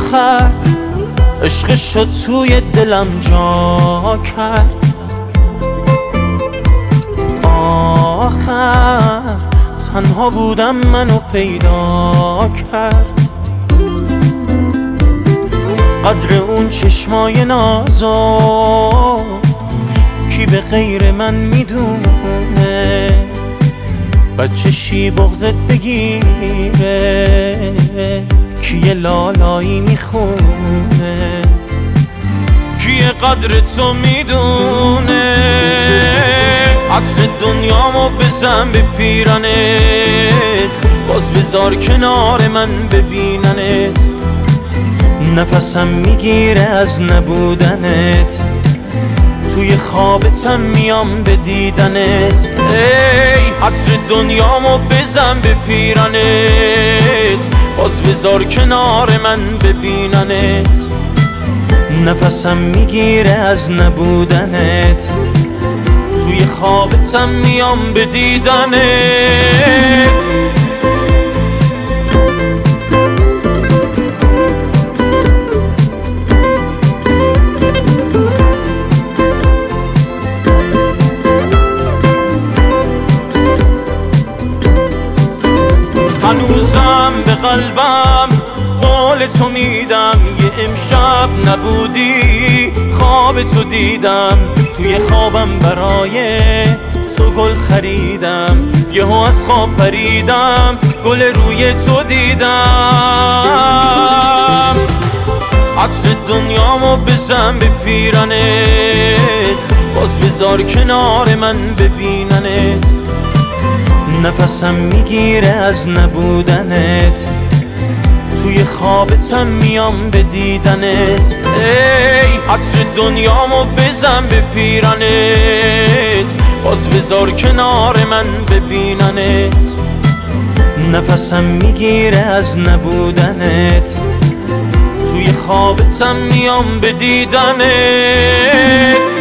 آخر عشقشو توی دلم جا کرد. آخر تنها بودم منو پیدا کرد. قدر اون چشمای نازو کی به غیر من میدونه؟ بچشی بغضت بگیره کی یه لالایی میخونه؟ کی قدر تو میدونه؟ عطر دنیامو بزن به پیرنت، باز بذار کنار من ببیننت. نفسم میگیره از نبودنت، توی خوابتم میام به دیدنت. ای عطر دنیامو بزن به پیرنت، باز بذار کنار من ببیننت. نفسم میگیره از نبودنت، توی خوابتم میام به دیدنت. هنوزم به قلبم قول تو میدم، یه امشب نبودی خواب تو دیدم. توی خوابم برای تو گل خریدم، یهو از خواب پریدم گل روی تو دیدم. عطر دنیامو بزن به پیرنت، باز بذار کنار من ببیننت. نفسم میگیره از نبودنت، توی خوابتم میام به دیدنت. ای عطر دنیامو بزن به پیرنت، باز بذار کنار من ببیننت. نفسم میگیره از نبودنت، توی خوابتم میام به دیدنت.